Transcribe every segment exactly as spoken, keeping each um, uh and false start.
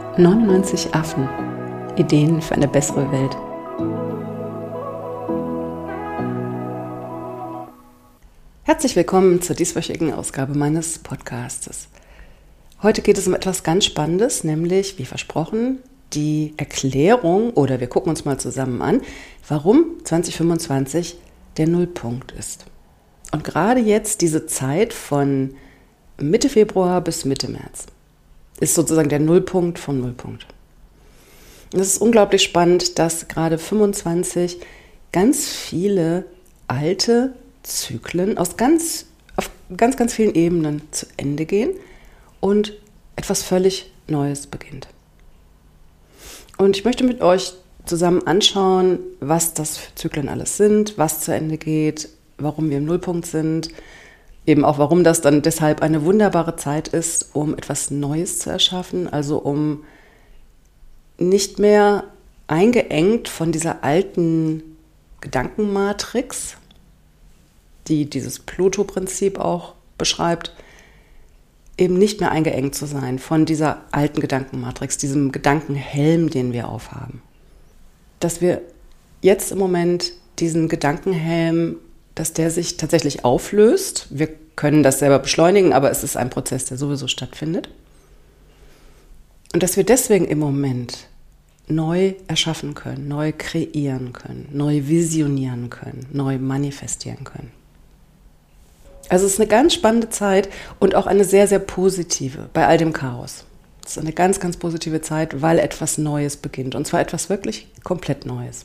neunundneunzig Affen. Ideen für eine bessere Welt. Herzlich willkommen zur dieswöchigen Ausgabe meines Podcastes. Heute geht es um etwas ganz Spannendes, nämlich, wie versprochen, die Erklärung, oder wir gucken uns mal zusammen an, warum zwanzig fünfundzwanzig der Nullpunkt ist. Und gerade jetzt diese Zeit von Mitte Februar bis Mitte März ist sozusagen der Nullpunkt vom Nullpunkt. Und es ist unglaublich spannend, dass gerade fünfundzwanzig ganz viele alte Zyklen aus ganz, auf ganz, ganz vielen Ebenen zu Ende gehen und etwas völlig Neues beginnt. Und ich möchte mit euch zusammen anschauen, was das für Zyklen alles sind, was zu Ende geht, warum wir im Nullpunkt sind, eben auch warum das dann deshalb eine wunderbare Zeit ist, um etwas Neues zu erschaffen, also um nicht mehr eingeengt von dieser alten Gedankenmatrix, die dieses Pluto-Prinzip auch beschreibt, eben nicht mehr eingeengt zu sein von dieser alten Gedankenmatrix, diesem Gedankenhelm, den wir aufhaben. Dass wir jetzt im Moment diesen Gedankenhelm, dass der sich tatsächlich auflöst. Wir können das selber beschleunigen, aber es ist ein Prozess, der sowieso stattfindet. Und dass wir deswegen im Moment neu erschaffen können, neu kreieren können, neu visionieren können, neu manifestieren können. Also es ist eine ganz spannende Zeit und auch eine sehr, sehr positive bei all dem Chaos. Es ist eine ganz, ganz positive Zeit, weil etwas Neues beginnt und zwar etwas wirklich komplett Neues.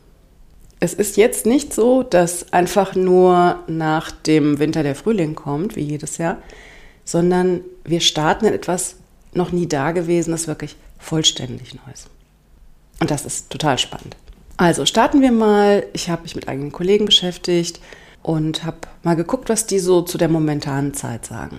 Es ist jetzt nicht so, dass einfach nur nach dem Winter der Frühling kommt, wie jedes Jahr, sondern wir starten in etwas noch nie Dagewesenes, wirklich vollständig Neues. Und das ist total spannend. Also starten wir mal. Ich habe mich mit eigenen Kollegen beschäftigt und habe mal geguckt, was die so zu der momentanen Zeit sagen.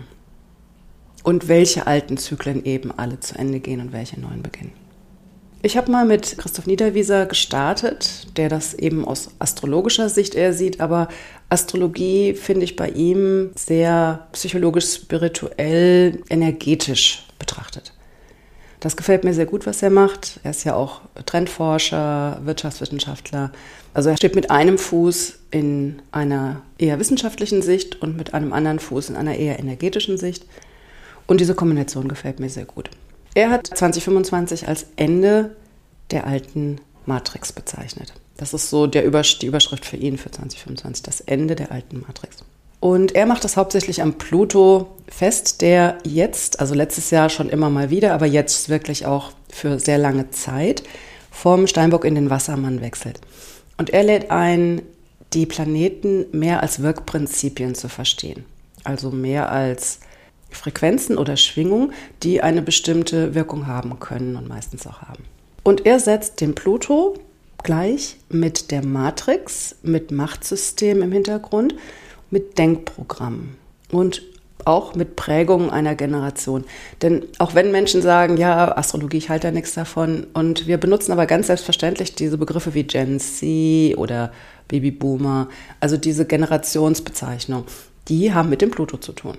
Und welche alten Zyklen eben alle zu Ende gehen und welche neuen beginnen. Ich habe mal mit Christoph Niederwieser gestartet, der das eben aus astrologischer Sicht eher sieht, aber Astrologie finde ich bei ihm sehr psychologisch, spirituell, energetisch betrachtet. Das gefällt mir sehr gut, was er macht. Er ist ja auch Trendforscher, Wirtschaftswissenschaftler. Also er steht mit einem Fuß in einer eher wissenschaftlichen Sicht und mit einem anderen Fuß in einer eher energetischen Sicht. Und diese Kombination gefällt mir sehr gut. Er hat zwanzig fünfundzwanzig als Ende der alten Matrix bezeichnet. Das ist so der Übersch- die Überschrift für ihn für zwanzig fünfundzwanzig, das Ende der alten Matrix. Und er macht das hauptsächlich am Pluto fest, der jetzt, also letztes Jahr schon immer mal wieder, aber jetzt wirklich auch für sehr lange Zeit vom Steinbock in den Wassermann wechselt. Und er lädt ein, die Planeten mehr als Wirkprinzipien zu verstehen. Also mehr als Frequenzen oder Schwingungen, die eine bestimmte Wirkung haben können und meistens auch haben. Und er setzt den Pluto gleich mit der Matrix, mit Machtsystem im Hintergrund, mit Denkprogrammen und auch mit Prägungen einer Generation. Denn auch wenn Menschen sagen, ja, Astrologie, ich halte da nichts davon, und wir benutzen aber ganz selbstverständlich diese Begriffe wie Gen Z oder Babyboomer, also diese Generationsbezeichnung, die haben mit dem Pluto zu tun.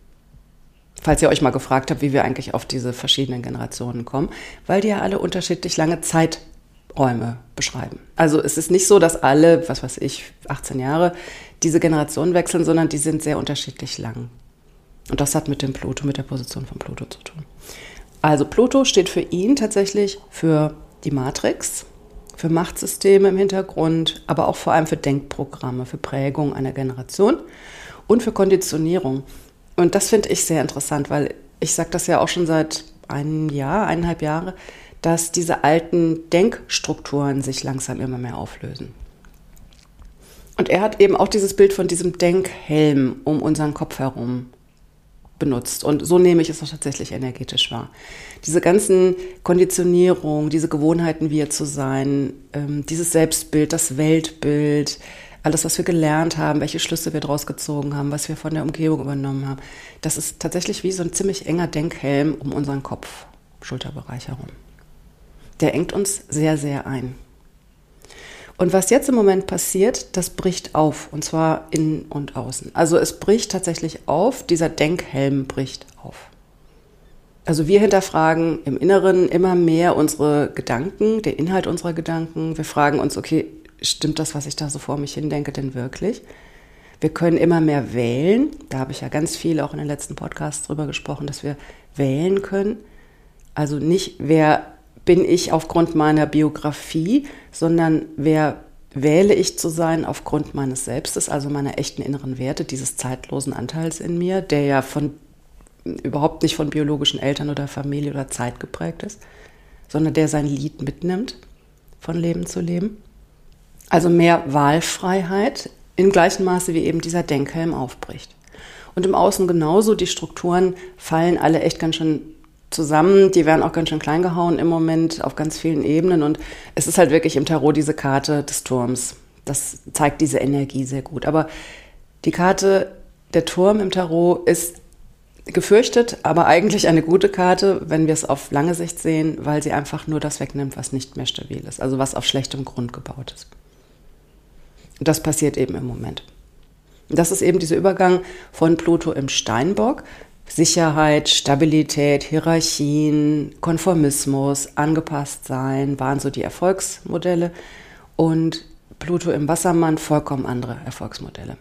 Falls ihr euch mal gefragt habt, wie wir eigentlich auf diese verschiedenen Generationen kommen, weil die ja alle unterschiedlich lange Zeiträume beschreiben. Also es ist nicht so, dass alle, was weiß ich, achtzehn Jahre diese Generationen wechseln, sondern die sind sehr unterschiedlich lang. Und das hat mit dem Pluto, mit der Position von Pluto zu tun. Also Pluto steht für ihn tatsächlich für die Matrix, für Machtsysteme im Hintergrund, aber auch vor allem für Denkprogramme, für Prägung einer Generation und für Konditionierung. Und das finde ich sehr interessant, weil ich sage das ja auch schon seit einem Jahr, eineinhalb Jahre, dass diese alten Denkstrukturen sich langsam immer mehr auflösen. Und er hat eben auch dieses Bild von diesem Denkhelm um unseren Kopf herum benutzt. Und so nehme ich es auch tatsächlich energetisch wahr. Diese ganzen Konditionierungen, diese Gewohnheiten, wir zu sein, ähm, dieses Selbstbild, das Weltbild, alles, was wir gelernt haben, welche Schlüsse wir daraus gezogen haben, was wir von der Umgebung übernommen haben, das ist tatsächlich wie so ein ziemlich enger Denkhelm um unseren Kopf, Schulterbereich herum. Der engt uns sehr, sehr ein. Und was jetzt im Moment passiert, das bricht auf, und zwar innen und außen. Also es bricht tatsächlich auf, dieser Denkhelm bricht auf. Also wir hinterfragen im Inneren immer mehr unsere Gedanken, den Inhalt unserer Gedanken. Wir fragen uns, okay, stimmt das, was ich da so vor mich hindenke, denn wirklich? Wir können immer mehr wählen. Da habe ich ja ganz viel auch in den letzten Podcasts drüber gesprochen, dass wir wählen können. Also nicht, wer bin ich aufgrund meiner Biografie, sondern wer wähle ich zu sein aufgrund meines Selbstes, also meiner echten inneren Werte, dieses zeitlosen Anteils in mir, der ja von überhaupt nicht von biologischen Eltern oder Familie oder Zeit geprägt ist, sondern der sein Lied mitnimmt, von Leben zu leben. Also mehr Wahlfreiheit in gleichem Maße, wie eben dieser Denkhelm aufbricht. Und im Außen genauso, die Strukturen fallen alle echt ganz schön zusammen, die werden auch ganz schön klein gehauen im Moment auf ganz vielen Ebenen und es ist halt wirklich im Tarot diese Karte des Turms. Das zeigt diese Energie sehr gut. Aber die Karte, der Turm im Tarot ist gefürchtet, aber eigentlich eine gute Karte, wenn wir es auf lange Sicht sehen, weil sie einfach nur das wegnimmt, was nicht mehr stabil ist, also was auf schlechtem Grund gebaut ist. Und das passiert eben im Moment. Und das ist eben dieser Übergang von Pluto im Steinbock. Sicherheit, Stabilität, Hierarchien, Konformismus, angepasst sein, waren so die Erfolgsmodelle. Und Pluto im Wassermann, vollkommen andere Erfolgsmodelle.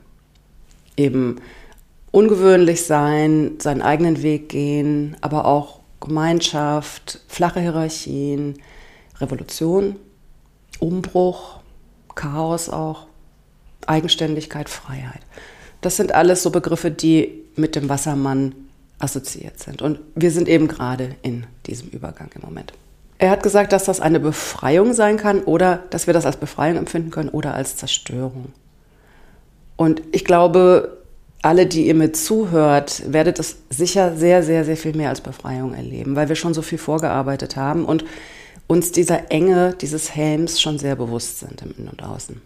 Eben ungewöhnlich sein, seinen eigenen Weg gehen, aber auch Gemeinschaft, flache Hierarchien, Revolution, Umbruch, Chaos auch, Eigenständigkeit, Freiheit. Das sind alles so Begriffe, die mit dem Wassermann assoziiert sind. Und wir sind eben gerade in diesem Übergang im Moment. Er hat gesagt, dass das eine Befreiung sein kann oder dass wir das als Befreiung empfinden können oder als Zerstörung. Und ich glaube, alle, die ihr mir zuhört, werdet es sicher sehr, sehr, sehr viel mehr als Befreiung erleben, weil wir schon so viel vorgearbeitet haben und uns dieser Enge dieses Helms schon sehr bewusst sind im Innen und Außen.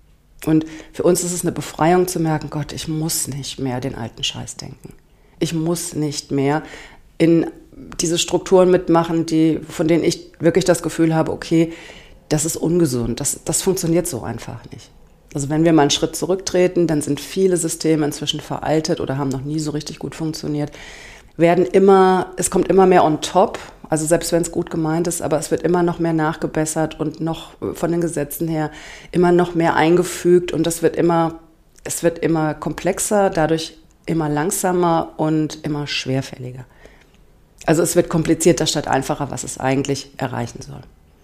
Und für uns ist es eine Befreiung zu merken, Gott, ich muss nicht mehr den alten Scheiß denken. Ich muss nicht mehr in diese Strukturen mitmachen, die, von denen ich wirklich das Gefühl habe, okay, das ist ungesund, das, das funktioniert so einfach nicht. Also wenn wir mal einen Schritt zurücktreten, dann sind viele Systeme inzwischen veraltet oder haben noch nie so richtig gut funktioniert, werden immer, es kommt immer mehr on top, also selbst wenn es gut gemeint ist, aber es wird immer noch mehr nachgebessert und noch von den Gesetzen her immer noch mehr eingefügt und das wird immer, es wird immer komplexer, dadurch immer langsamer und immer schwerfälliger. Also es wird komplizierter statt einfacher, was es eigentlich erreichen soll.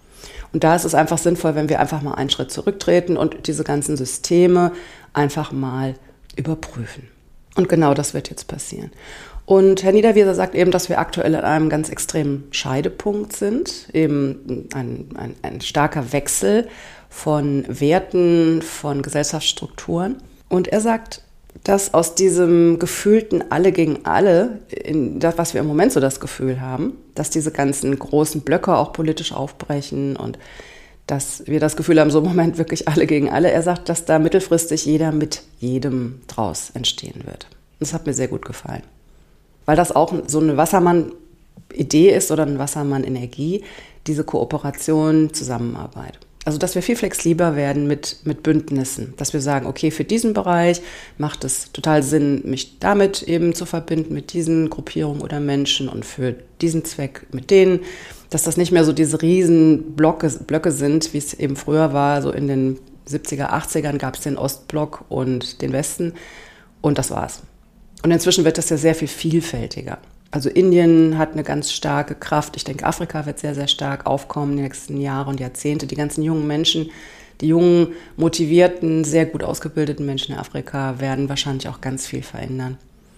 Und da ist es einfach sinnvoll, wenn wir einfach mal einen Schritt zurücktreten und diese ganzen Systeme einfach mal überprüfen. Und genau das wird jetzt passieren. Und Herr Niederwieser sagt eben, dass wir aktuell an einem ganz extremen Scheidepunkt sind, eben ein, ein, ein starker Wechsel von Werten, von Gesellschaftsstrukturen. Und er sagt, dass aus diesem gefühlten Alle gegen Alle, in das, was wir im Moment so das Gefühl haben, dass diese ganzen großen Blöcke auch politisch aufbrechen und dass wir das Gefühl haben, so im Moment wirklich alle gegen alle. Er sagt, dass da mittelfristig jeder mit jedem draus entstehen wird. Das hat mir sehr gut gefallen. Weil das auch so eine Wassermann-Idee ist oder eine Wassermann-Energie, diese Kooperation, Zusammenarbeit. Also, dass wir viel flexibler werden mit, mit Bündnissen, dass wir sagen, okay, für diesen Bereich macht es total Sinn, mich damit eben zu verbinden, mit diesen Gruppierungen oder Menschen und für diesen Zweck mit denen, dass das nicht mehr so diese riesen Blöcke, Blöcke sind, wie es eben früher war, so in den siebziger, achtzigern gab es den Ostblock und den Westen und das war's. Und inzwischen wird das ja sehr viel vielfältiger. Also Indien hat eine ganz starke Kraft. Ich denke, Afrika wird sehr, sehr stark aufkommen in den nächsten Jahren und Jahrzehnte. Die ganzen jungen Menschen, die jungen, motivierten, sehr gut ausgebildeten Menschen in Afrika werden wahrscheinlich auch ganz viel verändern.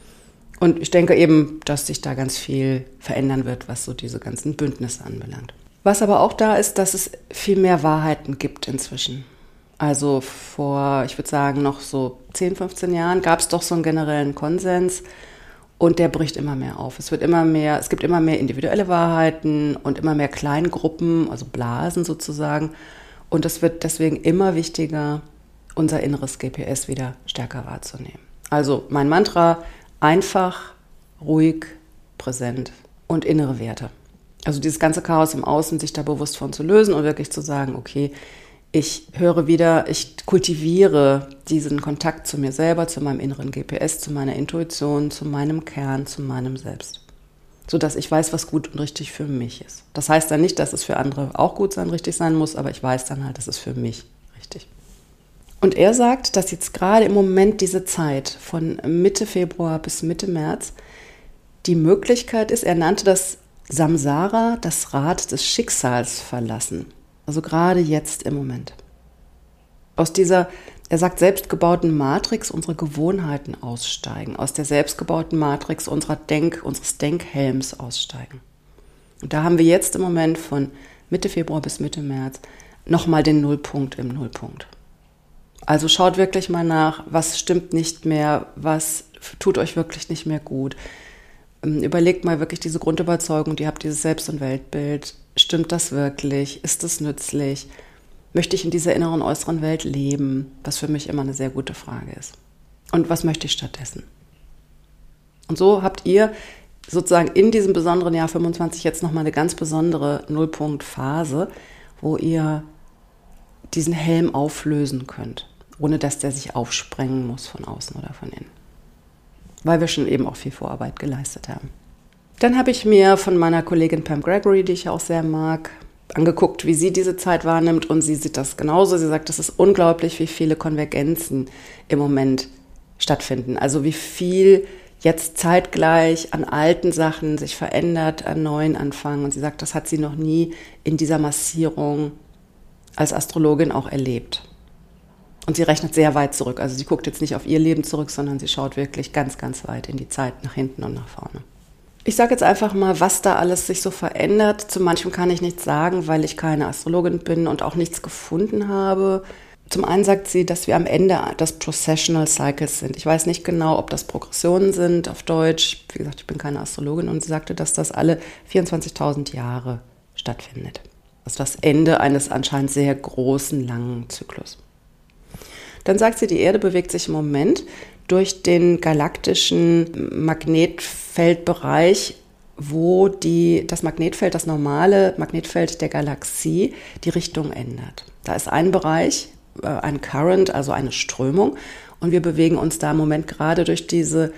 Und ich denke eben, dass sich da ganz viel verändern wird, was so diese ganzen Bündnisse anbelangt. Was aber auch da ist, dass es viel mehr Wahrheiten gibt inzwischen. Also vor, ich würde sagen, noch so zehn, fünfzehn Jahren gab es doch so einen generellen Konsens und der bricht immer mehr auf. Es wird immer mehr, es gibt immer mehr individuelle Wahrheiten und immer mehr Kleingruppen, also Blasen sozusagen. Und es wird deswegen immer wichtiger, unser inneres G P S wieder stärker wahrzunehmen. Also mein Mantra, einfach, ruhig, präsent und innere Werte. Also dieses ganze Chaos im Außen, sich da bewusst von zu lösen und wirklich zu sagen, okay, ich höre wieder, ich kultiviere diesen Kontakt zu mir selber, zu meinem inneren G P S, zu meiner Intuition, zu meinem Kern, zu meinem Selbst. sodass ich weiß, was gut und richtig für mich ist. Das heißt dann nicht, dass es für andere auch gut sein, richtig sein muss, aber ich weiß dann halt, das ist für mich richtig. Und er sagt, dass jetzt gerade im Moment diese Zeit von Mitte Februar bis Mitte März die Möglichkeit ist, er nannte das Samsara, das Rad des Schicksals verlassen. Also gerade jetzt im Moment. Aus dieser, er sagt, selbstgebauten Matrix unsere Gewohnheiten aussteigen. Aus der selbstgebauten Matrix unserer Denk, unseres Denkhelms aussteigen. Und da haben wir jetzt im Moment von Mitte Februar bis Mitte März nochmal den Nullpunkt im Nullpunkt. Also schaut wirklich mal nach, was stimmt nicht mehr, was tut euch wirklich nicht mehr gut. Überlegt mal wirklich diese Grundüberzeugung, die habt, dieses Selbst- und Weltbild. Stimmt das wirklich? Ist es nützlich? Möchte ich in dieser inneren, äußeren Welt leben? Was für mich immer eine sehr gute Frage ist. Und was möchte ich stattdessen? Und so habt ihr sozusagen in diesem besonderen Jahr fünfundzwanzig jetzt nochmal eine ganz besondere Nullpunktphase, wo ihr diesen Helm auflösen könnt, ohne dass der sich aufsprengen muss von außen oder von innen. Weil wir schon eben auch viel Vorarbeit geleistet haben. Dann habe ich mir von meiner Kollegin Pam Gregory, die ich auch sehr mag, angeguckt, wie sie diese Zeit wahrnimmt, und sie sieht das genauso. Sie sagt, es ist unglaublich, wie viele Konvergenzen im Moment stattfinden. Also wie viel jetzt zeitgleich an alten Sachen sich verändert, an neuen anfangen. Und sie sagt, das hat sie noch nie in dieser Massierung als Astrologin auch erlebt. Und sie rechnet sehr weit zurück. Also sie guckt jetzt nicht auf ihr Leben zurück, sondern sie schaut wirklich ganz, ganz weit in die Zeit, nach hinten und nach vorne. Ich sage jetzt einfach mal, was da alles sich so verändert. Zu manchem kann ich nichts sagen, weil ich keine Astrologin bin und auch nichts gefunden habe. Zum einen sagt sie, dass wir am Ende des Processional Cycles sind. Ich weiß nicht genau, ob das Progressionen sind auf Deutsch. Wie gesagt, ich bin keine Astrologin, und sie sagte, dass das alle vierundzwanzigtausend Jahre stattfindet. Das ist das Ende eines anscheinend sehr großen, langen Zyklus. Dann sagt sie, die Erde bewegt sich im Moment durch den galaktischen Magnetfeldbereich, wo die, das Magnetfeld, das normale Magnetfeld der Galaxie, die Richtung ändert. Da ist ein Bereich, ein Current, also eine Strömung, und wir bewegen uns da im Moment gerade durch diese,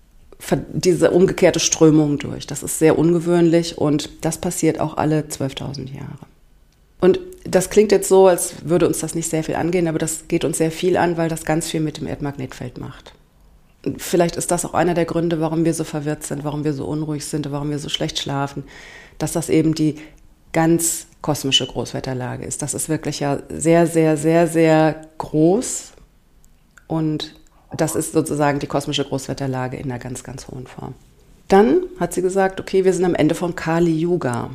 diese umgekehrte Strömung durch. Das ist sehr ungewöhnlich, und das passiert auch alle zwölftausend Jahre. Und das klingt jetzt so, als würde uns das nicht sehr viel angehen, aber das geht uns sehr viel an, weil das ganz viel mit dem Erdmagnetfeld macht. Und vielleicht ist das auch einer der Gründe, warum wir so verwirrt sind, warum wir so unruhig sind, warum wir so schlecht schlafen, dass das eben die ganz kosmische Großwetterlage ist. Das ist wirklich ja sehr, sehr, sehr, sehr groß, und das ist sozusagen die kosmische Großwetterlage in einer ganz, ganz hohen Form. Dann hat sie gesagt, okay, wir sind am Ende von Kali Yuga.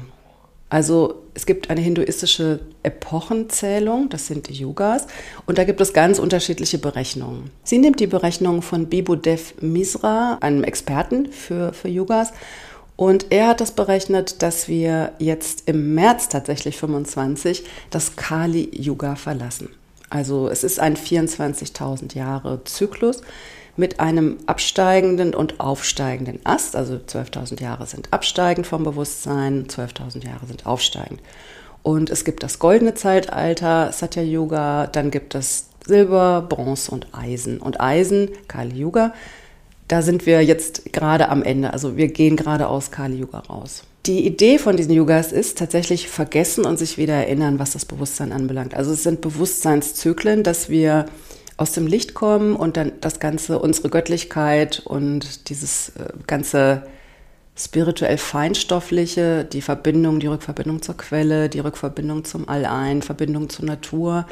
Also es gibt eine hinduistische Epochenzählung, das sind die Yugas, und da gibt es ganz unterschiedliche Berechnungen. Sie nimmt die Berechnungen von Bibhudev Misra, einem Experten für, für Yugas, und er hat das berechnet, dass wir jetzt im März tatsächlich fünfundzwanzig das Kali-Yuga verlassen. Also es ist ein vierundzwanzigtausend Jahre Zyklus mit einem absteigenden und aufsteigenden Ast. Also zwölftausend Jahre sind absteigend vom Bewusstsein, zwölftausend Jahre sind aufsteigend. Und es gibt das goldene Zeitalter, Satya-Yuga, dann gibt es Silber, Bronze und Eisen. Und Eisen, Kali-Yuga, da sind wir jetzt gerade am Ende. Also wir gehen gerade aus Kali-Yuga raus. Die Idee von diesen Yugas ist tatsächlich vergessen und sich wieder erinnern, was das Bewusstsein anbelangt. Also es sind Bewusstseinszyklen, dass wir aus dem Licht kommen und dann das Ganze, unsere Göttlichkeit und dieses ganze spirituell Feinstoffliche, die Verbindung, die Rückverbindung zur Quelle, die Rückverbindung zum All-Ein, Verbindung zur Natur,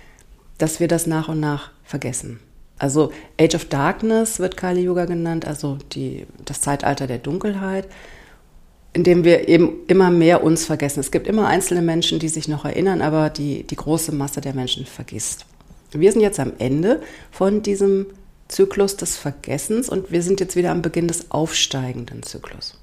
dass wir das nach und nach vergessen. Also Age of Darkness wird Kali-Yuga genannt, also die, das Zeitalter der Dunkelheit, in dem wir eben immer mehr uns vergessen. Es gibt immer einzelne Menschen, die sich noch erinnern, aber die, die große Masse der Menschen vergisst. Wir sind jetzt am Ende von diesem Zyklus des Vergessens und wir sind jetzt wieder am Beginn des aufsteigenden Zyklus.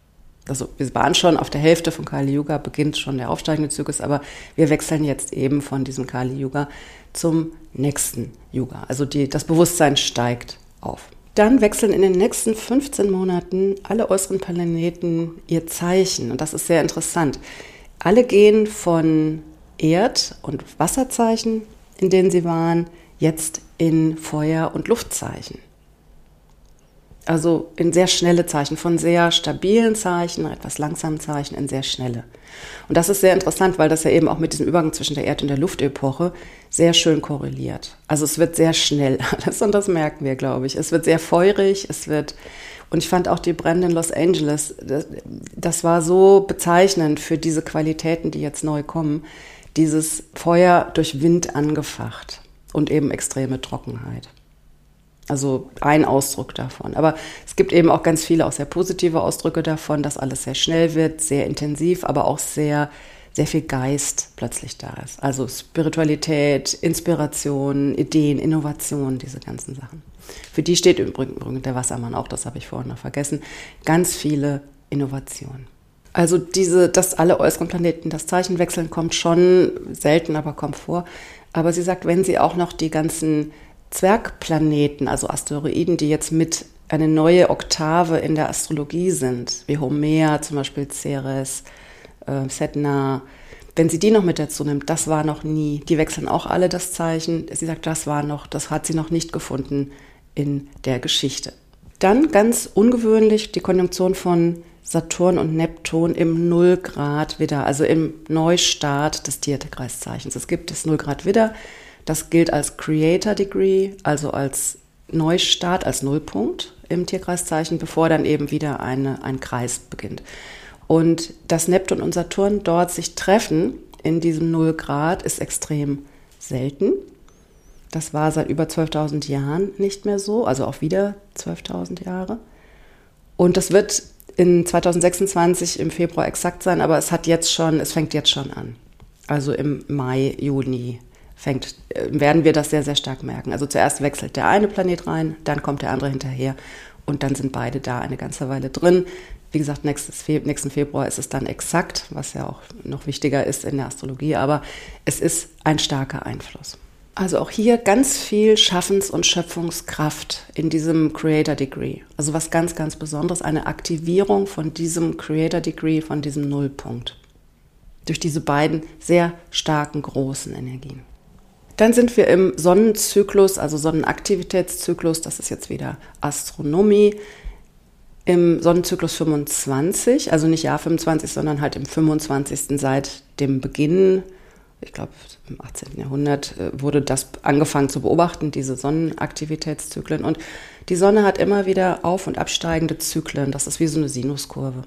Also wir waren schon auf der Hälfte von Kali-Yuga, beginnt schon der aufsteigende Zyklus, aber wir wechseln jetzt eben von diesem Kali-Yuga zum nächsten Yuga. Also die, das Bewusstsein steigt auf. Dann wechseln in den nächsten fünfzehn Monaten alle äußeren Planeten ihr Zeichen. Und das ist sehr interessant. Alle gehen von Erd- und Wasserzeichen, in denen sie waren, jetzt in Feuer- und Luftzeichen. Also in sehr schnelle Zeichen, von sehr stabilen Zeichen, etwas langsamen Zeichen in sehr schnelle. Und das ist sehr interessant, weil das ja eben auch mit diesem Übergang zwischen der Erd- und der Luftepoche sehr schön korreliert. Also es wird sehr schnell alles und das merken wir, glaube ich. Es wird sehr feurig, es wird, und ich fand auch die Brände in Los Angeles, das, das war so bezeichnend für diese Qualitäten, die jetzt neu kommen. Dieses Feuer durch Wind angefacht und eben extreme Trockenheit. Also ein Ausdruck davon. Aber es gibt eben auch ganz viele auch sehr positive Ausdrücke davon, dass alles sehr schnell wird, sehr intensiv, aber auch sehr, sehr viel Geist plötzlich da ist. Also Spiritualität, Inspiration, Ideen, Innovation, diese ganzen Sachen. Für die steht übrigens der Wassermann auch, das habe ich vorhin noch vergessen, ganz viele Innovationen. Also diese, dass alle äußeren Planeten das Zeichen wechseln, kommt schon selten, aber kommt vor. Aber sie sagt, wenn sie auch noch die ganzen Zwergplaneten, also Asteroiden, die jetzt mit eine neue Oktave in der Astrologie sind, wie Homer, zum Beispiel Ceres, äh, Sedna, wenn sie die noch mit dazu nimmt, das war noch nie, die wechseln auch alle das Zeichen. Sie sagt, das war noch, das hat sie noch nicht gefunden in der Geschichte. Dann ganz ungewöhnlich die Konjunktion von Saturn und Neptun im null Grad Widder, also im Neustart des Tierkreiszeichens. Es gibt das null Grad Widder. Das gilt als Creator Degree, also als Neustart, als Nullpunkt im Tierkreiszeichen, bevor dann eben wieder eine, ein Kreis beginnt. Und dass Neptun und Saturn dort sich treffen in diesem null Grad ist extrem selten. Das war seit über zwölftausend Jahren nicht mehr so, also auch wieder zwölftausend Jahre. Und das wird in zweitausendsechsundzwanzig im Februar exakt sein, aber es hat jetzt schon, es fängt jetzt schon an. Also im Mai, Juni. Fängt, werden wir das sehr, sehr stark merken. Also zuerst wechselt der eine Planet rein, dann kommt der andere hinterher und dann sind beide da eine ganze Weile drin. Wie gesagt, nächstes Fe- nächsten Februar ist es dann exakt, was ja auch noch wichtiger ist in der Astrologie, aber es ist ein starker Einfluss. Also auch hier ganz viel Schaffens- und Schöpfungskraft in diesem Creator Degree. Also was ganz, ganz Besonderes, eine Aktivierung von diesem Creator Degree, von diesem Nullpunkt. Durch diese beiden sehr starken, großen Energien. Dann sind wir im Sonnenzyklus, also Sonnenaktivitätszyklus, das ist jetzt wieder Astronomie, im Sonnenzyklus fünfundzwanzig, also nicht Jahr fünfundzwanzig, sondern halt im fünfundzwanzigsten seit dem Beginn, ich glaube im achtzehnten Jahrhundert, wurde das angefangen zu beobachten, diese Sonnenaktivitätszyklen. Und die Sonne hat immer wieder auf- und absteigende Zyklen, das ist wie so eine Sinuskurve.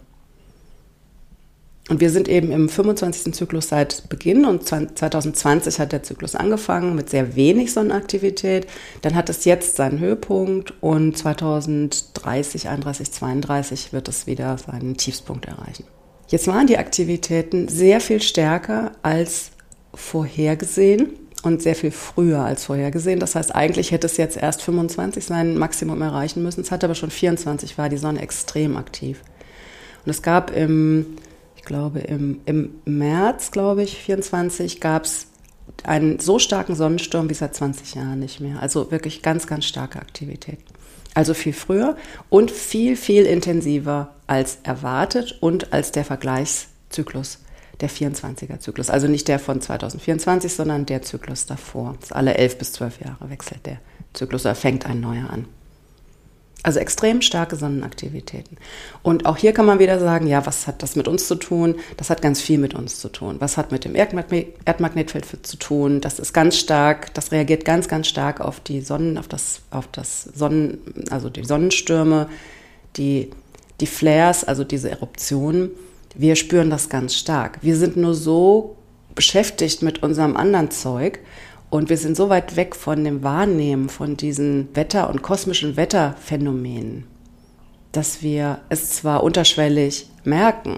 Und wir sind eben im fünfundzwanzigsten Zyklus seit Beginn und zweitausendzwanzig hat der Zyklus angefangen mit sehr wenig Sonnenaktivität. Dann hat es jetzt seinen Höhepunkt und zweitausenddreißig, einunddreißig, zweiunddreißig wird es wieder seinen Tiefspunkt erreichen. Jetzt waren die Aktivitäten sehr viel stärker als vorhergesehen und sehr viel früher als vorhergesehen. Das heißt, eigentlich hätte es jetzt erst fünfundzwanzig sein Maximum erreichen müssen. Es hat aber schon vierundzwanzig, war die Sonne extrem aktiv. Und es gab im Ich glaube, im, im März, glaube ich, vierundzwanzig, gab es einen so starken Sonnensturm wie seit zwanzig Jahren nicht mehr. Also wirklich ganz, ganz starke Aktivität. Also viel früher und viel, viel intensiver als erwartet und als der Vergleichszyklus, der vierundzwanziger-Zyklus. Also nicht der von zweitausendvierundzwanzig, sondern der Zyklus davor. Das alle elf bis zwölf Jahre wechselt der Zyklus, oder fängt ein neuer an. Also extrem starke Sonnenaktivitäten. Und auch hier kann man wieder sagen, ja, was hat das mit uns zu tun? Das hat ganz viel mit uns zu tun. Was hat mit dem Erdmagne- Erdmagnetfeld zu tun? Das ist ganz stark, das reagiert ganz, ganz stark auf die Sonnen, auf das, auf das Sonnen, also die Sonnenstürme, die, die Flares, also diese Eruptionen. Wir spüren das ganz stark. Wir sind nur so beschäftigt mit unserem anderen Zeug, und wir sind so weit weg von dem Wahrnehmen von diesen Wetter- und kosmischen Wetterphänomenen, dass wir es zwar unterschwellig merken,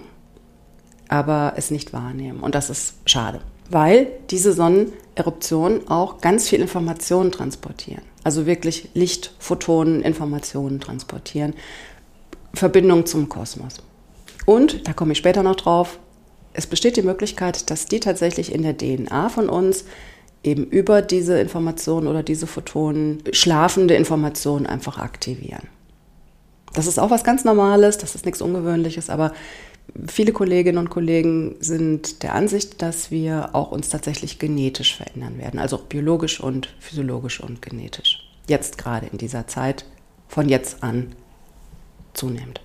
aber es nicht wahrnehmen. Und das ist schade, weil diese Sonneneruptionen auch ganz viel Informationen transportieren. Also wirklich Licht, Photonen, Informationen transportieren, Verbindung zum Kosmos. Und, da komme ich später noch drauf, es besteht die Möglichkeit, dass die tatsächlich in der D N A von uns eben über diese Informationen oder diese Photonen schlafende Informationen einfach aktivieren. Das ist auch was ganz Normales, das ist nichts Ungewöhnliches, aber viele Kolleginnen und Kollegen sind der Ansicht, dass wir auch uns tatsächlich genetisch verändern werden, also biologisch und physiologisch und genetisch. Jetzt gerade in dieser Zeit, von jetzt an zunehmend.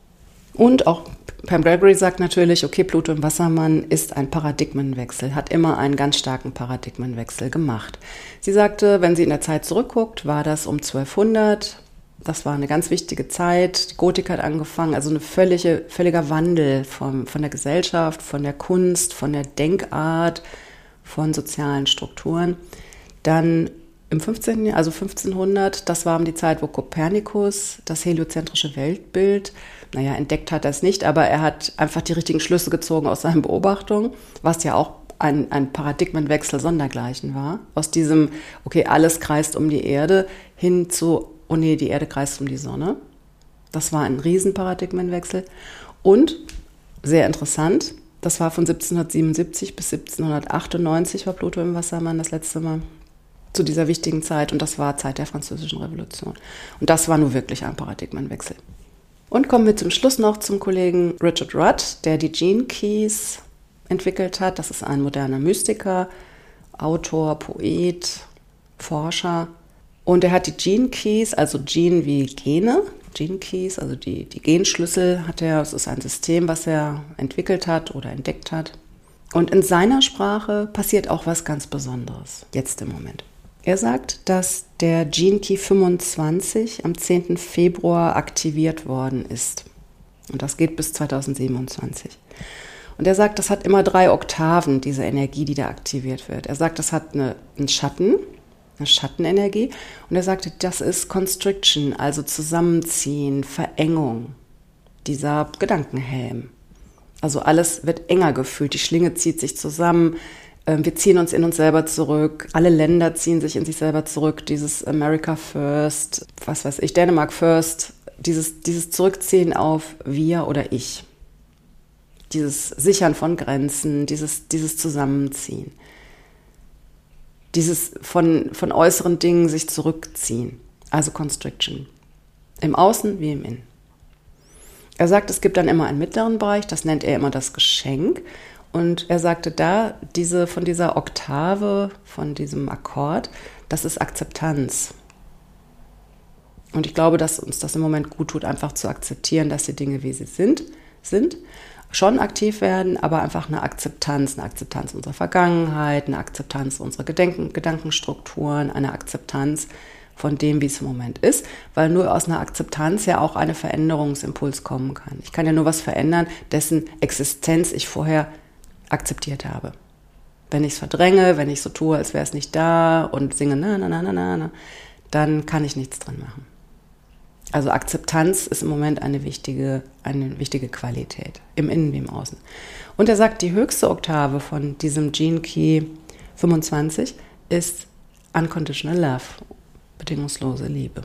Und auch Pam Gregory sagt natürlich, okay, Pluto im Wassermann ist ein Paradigmenwechsel, hat immer einen ganz starken Paradigmenwechsel gemacht. Sie sagte, wenn sie in der Zeit zurückguckt, war das um zwölfhundert. Das war eine ganz wichtige Zeit. Die Gotik hat angefangen, also ein völlige, völliger Wandel vom, von der Gesellschaft, von der Kunst, von der Denkart, von sozialen Strukturen. Dann im fünfzehnten. also fünfzehnhundert, das war um die Zeit, wo Kopernikus das heliozentrische Weltbild, naja, entdeckt hat er es nicht, aber er hat einfach die richtigen Schlüsse gezogen aus seinen Beobachtungen, was ja auch ein, ein Paradigmenwechsel sondergleichen war. Aus diesem, okay, alles kreist um die Erde, hin zu, oh nee, die Erde kreist um die Sonne. Das war ein Riesenparadigmenwechsel. Und, sehr interessant, das war von siebzehnhundertsiebenundsiebzig bis siebzehnhundertachtundneunzig war Pluto im Wassermann das letzte Mal, zu dieser wichtigen Zeit. Und das war Zeit der Französischen Revolution. Und das war nun wirklich ein Paradigmenwechsel. Und kommen wir zum Schluss noch zum Kollegen Richard Rudd, der die Gene Keys entwickelt hat. Das ist ein moderner Mystiker, Autor, Poet, Forscher. Und er hat die Gene Keys, also Gene wie Gene, Gene Keys, also die, die Genschlüssel hat er, es ist ein System, was er entwickelt hat oder entdeckt hat. Und in seiner Sprache passiert auch was ganz Besonderes, jetzt im Moment. Er sagt, dass der Gene Key fünfundzwanzig am zehnten Februar aktiviert worden ist. Und das geht bis zweitausendsiebenundzwanzig. Und er sagt, das hat immer drei Oktaven, diese Energie, die da aktiviert wird. Er sagt, das hat eine, einen Schatten, eine Schattenenergie. Und er sagte, das ist Constriction, also Zusammenziehen, Verengung, dieser Gedankenhelm. Also alles wird enger gefühlt, die Schlinge zieht sich zusammen, wir ziehen uns in uns selber zurück, alle Länder ziehen sich in sich selber zurück, dieses America First, was weiß ich, Dänemark First, dieses, dieses Zurückziehen auf wir oder ich, dieses Sichern von Grenzen, dieses, dieses Zusammenziehen, dieses von, von äußeren Dingen sich zurückziehen, also Constriction, im Außen wie im Innen. Er sagt, es gibt dann immer einen mittleren Bereich, das nennt er immer das Geschenk. Und er sagte da, diese, von dieser Oktave, von diesem Akkord, das ist Akzeptanz. Und ich glaube, dass uns das im Moment gut tut, einfach zu akzeptieren, dass die Dinge, wie sie sind, sind, schon aktiv werden, aber einfach eine Akzeptanz, eine Akzeptanz unserer Vergangenheit, eine Akzeptanz unserer Gedenken, Gedankenstrukturen, eine Akzeptanz von dem, wie es im Moment ist, weil nur aus einer Akzeptanz ja auch ein Veränderungsimpuls kommen kann. Ich kann ja nur was verändern, dessen Existenz ich vorher akzeptiert habe. Wenn ich es verdränge, wenn ich so tue, als wäre es nicht da und singe na, na, na, na, na, na, dann kann ich nichts dran machen. Also Akzeptanz ist im Moment eine wichtige, eine wichtige Qualität, im Innen wie im Außen. Und er sagt, die höchste Oktave von diesem Gene Key fünfundzwanzig ist Unconditional Love, bedingungslose Liebe.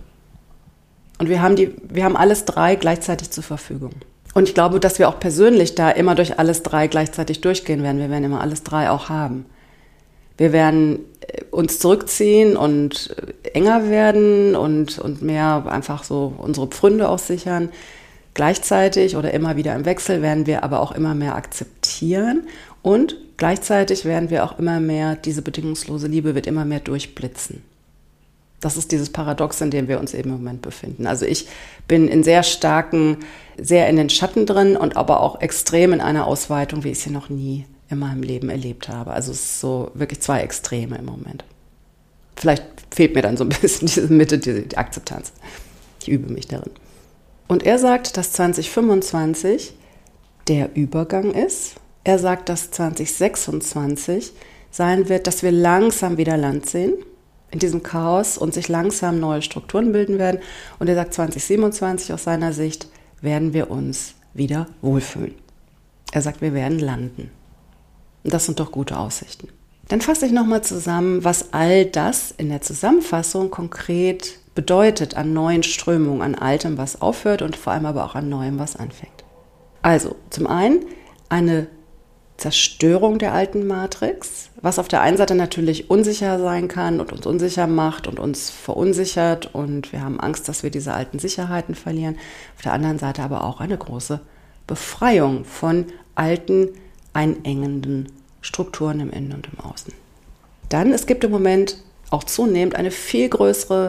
Und wir haben, die, wir haben alles drei gleichzeitig zur Verfügung. Und ich glaube, dass wir auch persönlich da immer durch alles drei gleichzeitig durchgehen werden. Wir werden immer alles drei auch haben. Wir werden uns zurückziehen und enger werden und, und mehr einfach so unsere Pfründe auch sichern. Gleichzeitig oder immer wieder im Wechsel werden wir aber auch immer mehr akzeptieren. Und gleichzeitig werden wir auch immer mehr, diese bedingungslose Liebe wird immer mehr durchblitzen. Das ist dieses Paradox, in dem wir uns eben im Moment befinden. Also ich bin in sehr starken, sehr in den Schatten drin und aber auch extrem in einer Ausweitung, wie ich sie noch nie in meinem Leben erlebt habe. Also es ist so wirklich zwei Extreme im Moment. Vielleicht fehlt mir dann so ein bisschen diese Mitte, diese die Akzeptanz. Ich übe mich darin. Und er sagt, dass zwanzig fünfundzwanzig der Übergang ist. Er sagt, dass zwanzig sechsundzwanzig sein wird, dass wir langsam wieder Land sehen in diesem Chaos und sich langsam neue Strukturen bilden werden. Und er sagt, zwanzig siebenundzwanzig aus seiner Sicht werden wir uns wieder wohlfühlen. Er sagt, wir werden landen. Und das sind doch gute Aussichten. Dann fasse ich nochmal zusammen, was all das in der Zusammenfassung konkret bedeutet an neuen Strömungen, an Altem, was aufhört und vor allem aber auch an Neuem, was anfängt. Also zum einen eine Zerstörung der alten Matrix, was auf der einen Seite natürlich unsicher sein kann und uns unsicher macht und uns verunsichert und wir haben Angst, dass wir diese alten Sicherheiten verlieren. Auf der anderen Seite aber auch eine große Befreiung von alten, einengenden Strukturen im Innen und im Außen. Dann, es gibt im Moment auch zunehmend eine viel größere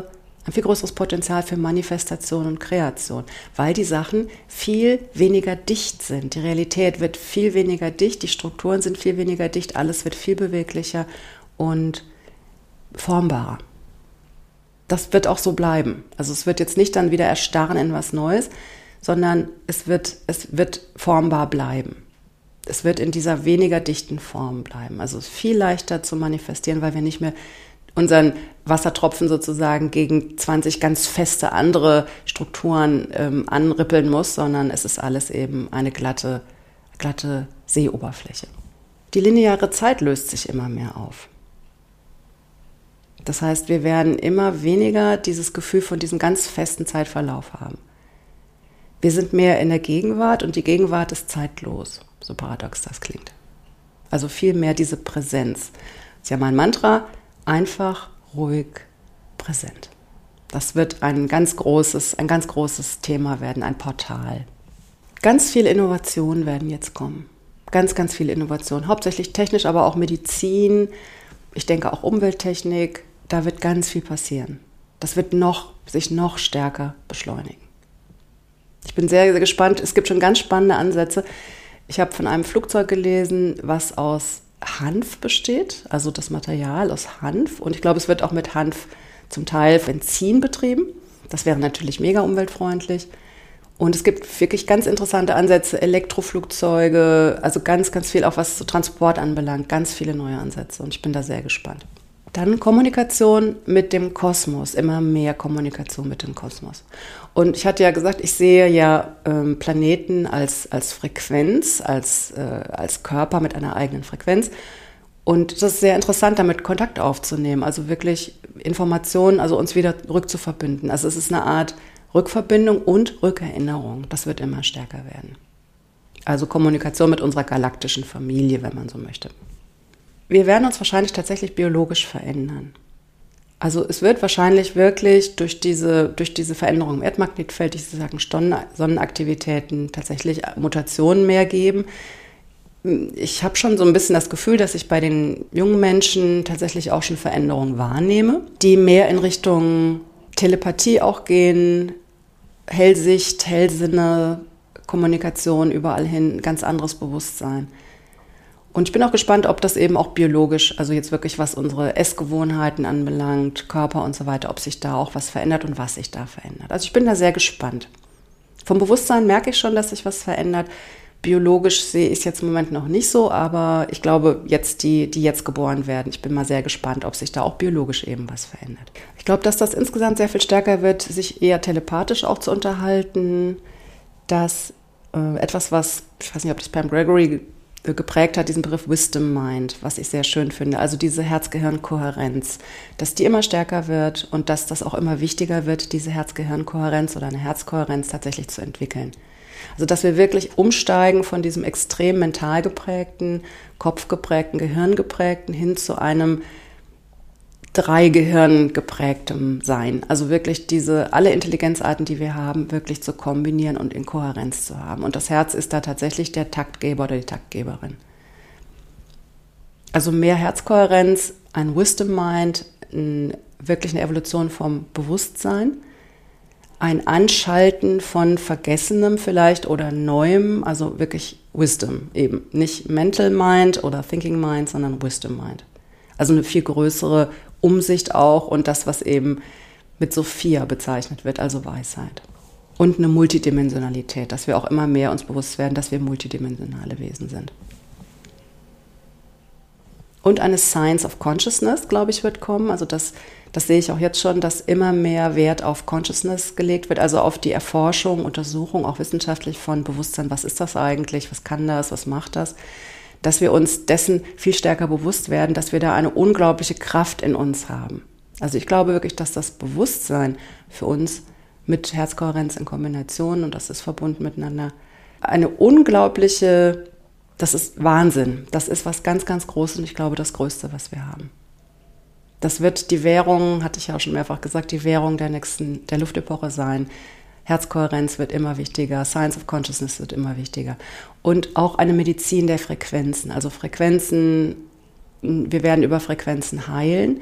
ein viel größeres Potenzial für Manifestation und Kreation, weil die Sachen viel weniger dicht sind. Die Realität wird viel weniger dicht, die Strukturen sind viel weniger dicht, alles wird viel beweglicher und formbarer. Das wird auch so bleiben. Also es wird jetzt nicht dann wieder erstarren in was Neues, sondern es wird, es wird formbar bleiben. Es wird in dieser weniger dichten Form bleiben. Also es ist viel leichter zu manifestieren, weil wir nicht mehr unseren Wassertropfen sozusagen gegen zwanzig ganz feste andere Strukturen ähm, anrippeln muss, sondern es ist alles eben eine glatte, glatte Seeoberfläche. Die lineare Zeit löst sich immer mehr auf. Das heißt, wir werden immer weniger dieses Gefühl von diesem ganz festen Zeitverlauf haben. Wir sind mehr in der Gegenwart und die Gegenwart ist zeitlos, so paradox das klingt. Also viel mehr diese Präsenz. Das ist ja mein Mantra, einfach, ruhig, präsent. Das wird ein ganz großes, ein ganz großes Thema werden, ein Portal. Ganz viele Innovationen werden jetzt kommen. Ganz, ganz viele Innovationen. Hauptsächlich technisch, aber auch Medizin. Ich denke auch Umwelttechnik. Da wird ganz viel passieren. Das wird noch, sich noch stärker beschleunigen. Ich bin sehr, sehr gespannt. Es gibt schon ganz spannende Ansätze. Ich habe von einem Flugzeug gelesen, was aus Hanf besteht, also das Material aus Hanf. Und ich glaube, es wird auch mit Hanf zum Teil Benzin betrieben. Das wäre natürlich mega umweltfreundlich. Und es gibt wirklich ganz interessante Ansätze, Elektroflugzeuge, also ganz, ganz viel, auch was so Transport anbelangt, ganz viele neue Ansätze. Und ich bin da sehr gespannt. Dann Kommunikation mit dem Kosmos, immer mehr Kommunikation mit dem Kosmos. Und ich hatte ja gesagt, ich sehe ja ähm, Planeten als, als Frequenz, als, äh, als Körper mit einer eigenen Frequenz. Und das ist sehr interessant, damit Kontakt aufzunehmen, also wirklich Informationen, also uns wieder rückzuverbinden. Also es ist eine Art Rückverbindung und Rückerinnerung. Das wird immer stärker werden. Also Kommunikation mit unserer galaktischen Familie, wenn man so möchte. Wir werden uns wahrscheinlich tatsächlich biologisch verändern. Also es wird wahrscheinlich wirklich durch diese, durch diese Veränderung im Erdmagnetfeld, ich sage Sonnenaktivitäten, tatsächlich Mutationen mehr geben. Ich habe schon so ein bisschen das Gefühl, dass ich bei den jungen Menschen tatsächlich auch schon Veränderungen wahrnehme, die mehr in Richtung Telepathie auch gehen, Hellsicht, Hellsinne, Kommunikation überall hin, ganz anderes Bewusstsein. Und ich bin auch gespannt, ob das eben auch biologisch, also jetzt wirklich was unsere Essgewohnheiten anbelangt, Körper und so weiter, ob sich da auch was verändert und was sich da verändert. Also ich bin da sehr gespannt. Vom Bewusstsein merke ich schon, dass sich was verändert. Biologisch sehe ich es jetzt im Moment noch nicht so, aber ich glaube, jetzt die, die jetzt geboren werden, ich bin mal sehr gespannt, ob sich da auch biologisch eben was verändert. Ich glaube, dass das insgesamt sehr viel stärker wird, sich eher telepathisch auch zu unterhalten, dass äh, etwas, was, ich weiß nicht, ob das Pam Gregory geprägt hat, diesen Begriff Wisdom Mind, was ich sehr schön finde, also diese Herz-Gehirn-Kohärenz, dass die immer stärker wird und dass das auch immer wichtiger wird, diese Herz-Gehirn-Kohärenz oder eine Herzkohärenz tatsächlich zu entwickeln. Also dass wir wirklich umsteigen von diesem extrem mental geprägten, kopfgeprägten, gehirngeprägten hin zu einem drei Gehirn geprägtem Sein. Also wirklich diese, alle Intelligenzarten, die wir haben, wirklich zu kombinieren und in Kohärenz zu haben. Und das Herz ist da tatsächlich der Taktgeber oder die Taktgeberin. Also mehr Herzkohärenz, ein Wisdom Mind, ein, wirklich eine Evolution vom Bewusstsein, ein Anschalten von Vergessenem vielleicht oder Neuem, also wirklich Wisdom eben. Nicht Mental Mind oder Thinking Mind, sondern Wisdom Mind. Also eine viel größere Umsicht auch und das, was eben mit Sophia bezeichnet wird, also Weisheit. Und eine Multidimensionalität, dass wir auch immer mehr uns bewusst werden, dass wir multidimensionale Wesen sind. Und eine Science of Consciousness, glaube ich, wird kommen. Also das, das sehe ich auch jetzt schon, dass immer mehr Wert auf Consciousness gelegt wird, also auf die Erforschung, Untersuchung, auch wissenschaftlich von Bewusstsein. Was ist das eigentlich? Was kann das? Was macht das? Dass wir uns dessen viel stärker bewusst werden, dass wir da eine unglaubliche Kraft in uns haben. Also ich glaube wirklich, dass das Bewusstsein für uns mit Herzkohärenz in Kombination, und das ist verbunden miteinander, eine unglaubliche, das ist Wahnsinn. Das ist was ganz, ganz Großes und ich glaube, das Größte, was wir haben. Das wird die Währung, hatte ich ja auch schon mehrfach gesagt, die Währung der nächsten, der Luftepoche sein. Herzkohärenz wird immer wichtiger, Science of Consciousness wird immer wichtiger. Und auch eine Medizin der Frequenzen. Also Frequenzen, wir werden über Frequenzen heilen.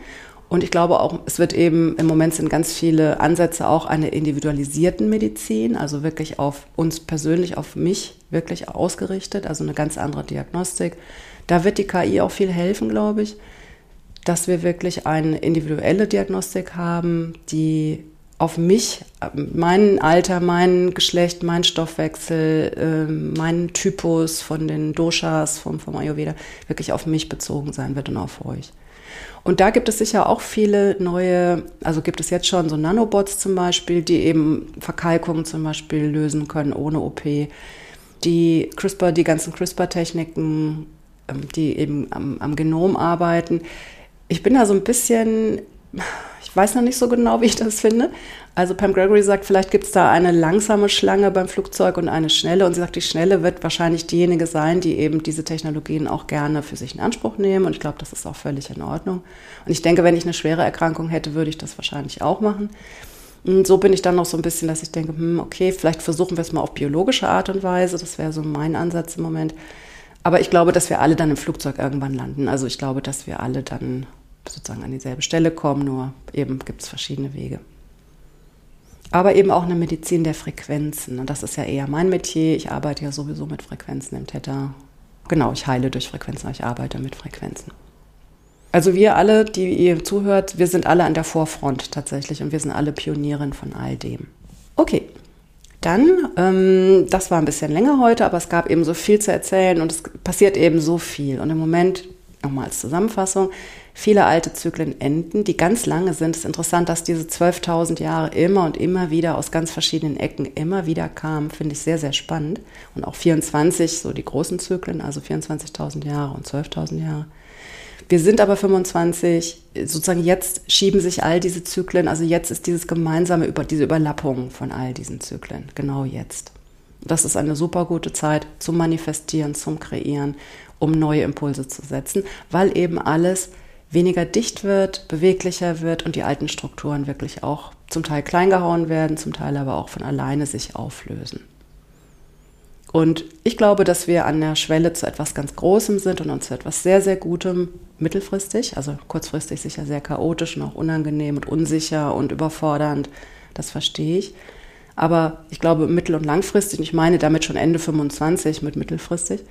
Und ich glaube auch, es wird eben, im Moment sind ganz viele Ansätze auch einer individualisierten Medizin, also wirklich auf uns persönlich, auf mich wirklich ausgerichtet, also eine ganz andere Diagnostik. Da wird die K I auch viel helfen, glaube ich, dass wir wirklich eine individuelle Diagnostik haben, die auf mich, mein Alter, mein Geschlecht, mein Stoffwechsel, mein Typus von den Doshas, vom, vom Ayurveda, wirklich auf mich bezogen sein wird und auf euch. Und da gibt es sicher auch viele neue, also gibt es jetzt schon so Nanobots zum Beispiel, die eben Verkalkungen zum Beispiel lösen können ohne O P. Die CRISPR, die ganzen CRISPR-Techniken, die eben am, am Genom arbeiten. Ich bin da so ein bisschen, ich weiß noch nicht so genau, wie ich das finde. Also Pam Gregory sagt, vielleicht gibt es da eine langsame Schlange beim Flugzeug und eine schnelle. Und sie sagt, die schnelle wird wahrscheinlich diejenige sein, die eben diese Technologien auch gerne für sich in Anspruch nehmen. Und ich glaube, das ist auch völlig in Ordnung. Und ich denke, wenn ich eine schwere Erkrankung hätte, würde ich das wahrscheinlich auch machen. Und so bin ich dann noch so ein bisschen, dass ich denke, hm, okay, vielleicht versuchen wir es mal auf biologische Art und Weise. Das wäre so mein Ansatz im Moment. Aber ich glaube, dass wir alle dann im Flugzeug irgendwann landen. Also ich glaube, dass wir alle dann sozusagen an dieselbe Stelle kommen, nur eben gibt es verschiedene Wege. Aber eben auch eine Medizin der Frequenzen. Und das ist ja eher mein Metier. Ich arbeite ja sowieso mit Frequenzen im Theta. Genau, ich heile durch Frequenzen, aber ich arbeite mit Frequenzen. Also wir alle, die ihr zuhört, wir sind alle an der Vorfront tatsächlich und wir sind alle Pionierinnen von all dem. Okay, dann, ähm, das war ein bisschen länger heute, aber es gab eben so viel zu erzählen und es passiert eben so viel. Und im Moment, nochmal als Zusammenfassung, viele alte Zyklen enden, die ganz lange sind. Es ist interessant, dass diese zwölftausend Jahre immer und immer wieder aus ganz verschiedenen Ecken immer wieder kamen, finde ich sehr, sehr spannend. Und auch vierundzwanzig, so die großen Zyklen, also vierundzwanzigtausend Jahre und zwölftausend Jahre. Wir sind aber fünfundzwanzig, sozusagen jetzt schieben sich all diese Zyklen, also jetzt ist dieses gemeinsame, über diese Überlappung von all diesen Zyklen, genau jetzt. Das ist eine super gute Zeit zum Manifestieren, zum Kreieren, um neue Impulse zu setzen, weil eben alles weniger dicht wird, beweglicher wird und die alten Strukturen wirklich auch zum Teil klein gehauen werden, zum Teil aber auch von alleine sich auflösen. Und ich glaube, dass wir an der Schwelle zu etwas ganz Großem sind und uns zu etwas sehr, sehr Gutem mittelfristig, also kurzfristig sicher sehr chaotisch und auch unangenehm und unsicher und überfordernd, das verstehe ich. Aber ich glaube mittel- und langfristig, und ich meine damit schon Ende fünfundzwanzig mit mittelfristig,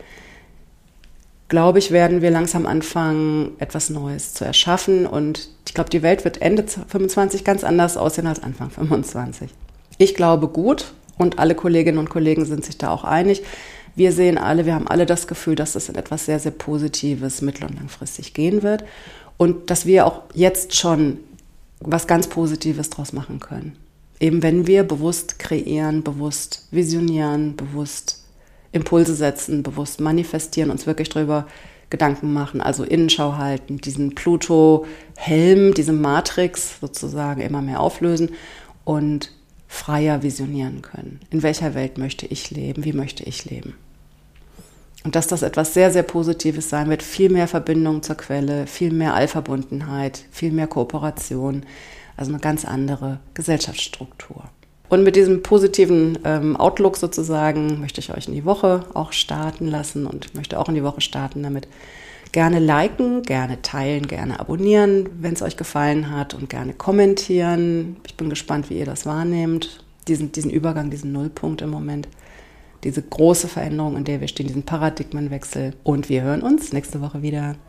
glaube ich, werden wir langsam anfangen, etwas Neues zu erschaffen. Und ich glaube, die Welt wird Ende fünfundzwanzig ganz anders aussehen als Anfang fünfundzwanzig. Ich glaube gut und alle Kolleginnen und Kollegen sind sich da auch einig. Wir sehen alle, wir haben alle das Gefühl, dass es in etwas sehr, sehr Positives mittel- und langfristig gehen wird. Und dass wir auch jetzt schon was ganz Positives draus machen können. Eben wenn wir bewusst kreieren, bewusst visionieren, bewusst Impulse setzen, bewusst manifestieren, uns wirklich darüber Gedanken machen, also Innenschau halten, diesen Pluto-Helm, diese Matrix sozusagen immer mehr auflösen und freier visionieren können. In welcher Welt möchte ich leben? Wie möchte ich leben? Und dass das etwas sehr, sehr Positives sein wird, viel mehr Verbindung zur Quelle, viel mehr Allverbundenheit, viel mehr Kooperation, also eine ganz andere Gesellschaftsstruktur. Und mit diesem positiven ähm, Outlook sozusagen möchte ich euch in die Woche auch starten lassen und möchte auch in die Woche starten damit. Gerne liken, gerne teilen, gerne abonnieren, wenn es euch gefallen hat und gerne kommentieren. Ich bin gespannt, wie ihr das wahrnehmt, diesen, diesen Übergang, diesen Nullpunkt im Moment, diese große Veränderung, in der wir stehen, diesen Paradigmenwechsel. Und wir hören uns nächste Woche wieder.